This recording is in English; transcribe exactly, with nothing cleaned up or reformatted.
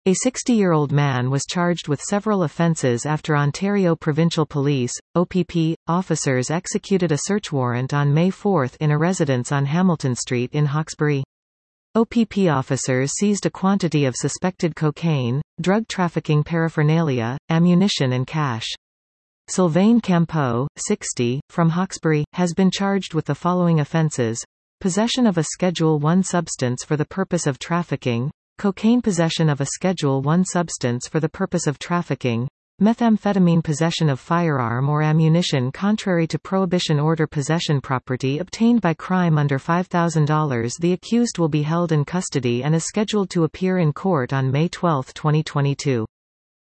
A sixty-year-old man was charged with several offences after Ontario Provincial Police, O P P, officers executed a search warrant on May fourth in a residence on Hamilton Street in Hawkesbury. O P P officers seized a quantity of suspected cocaine, drug trafficking paraphernalia, ammunition and cash. Sylvain Campeau, sixty, from Hawkesbury, has been charged with the following offences: possession of a Schedule one substance for the purpose of trafficking, cocaine possession of a Schedule one substance for the purpose of trafficking, methamphetamine possession of firearm or ammunition contrary to prohibition order possession property obtained by crime under five thousand dollars. The accused will be held in custody and is scheduled to appear in court on May twelfth, twenty twenty-two.